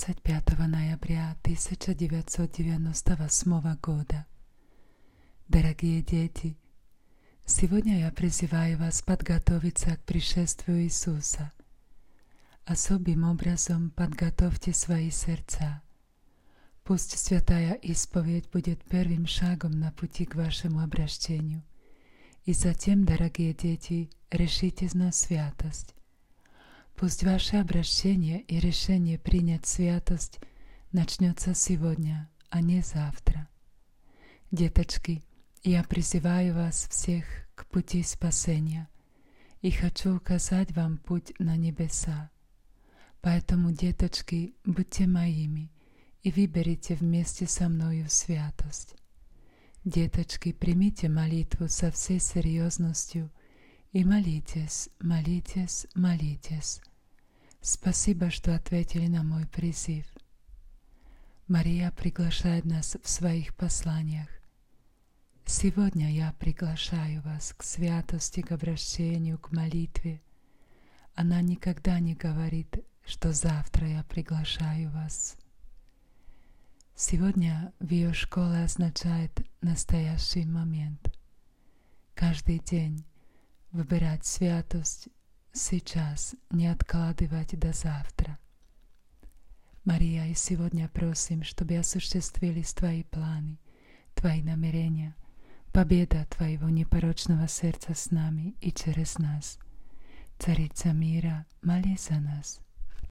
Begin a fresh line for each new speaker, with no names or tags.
25 ноября 1998 года. Дорогие дети, сегодня я призываю вас подготовиться к пришествию Иисуса. Особым образом подготовьте свои сердца. Пусть святая исповедь будет первым шагом на пути к вашему обращению. И затем, дорогие дети, решитесь на святость. Пусть ваше обращение и решение принять святость начнется сегодня, а не завтра. Деточки, я призываю вас всех к пути спасения и хочу указать вам путь на небеса. Поэтому, деточки, будьте моими и выберите вместе со мною святость. Деточки, примите молитву со всей серьезностью и молитесь, молитесь, молитесь. Спасибо, что ответили на мой призыв. Мария приглашает нас в своих посланиях. Сегодня я приглашаю вас к святости, к обращению, к молитве. Она никогда не говорит, что завтра я приглашаю вас. Сегодня в ее школе означает настоящий момент. Каждый день выбирать святость сейчас, не откладывать до завтра. Мария, и сегодня просим, чтобы осуществились Твои планы, Твои намерения, победа Твоего непорочного сердца с нами и через нас. Царица мира, молись за нас.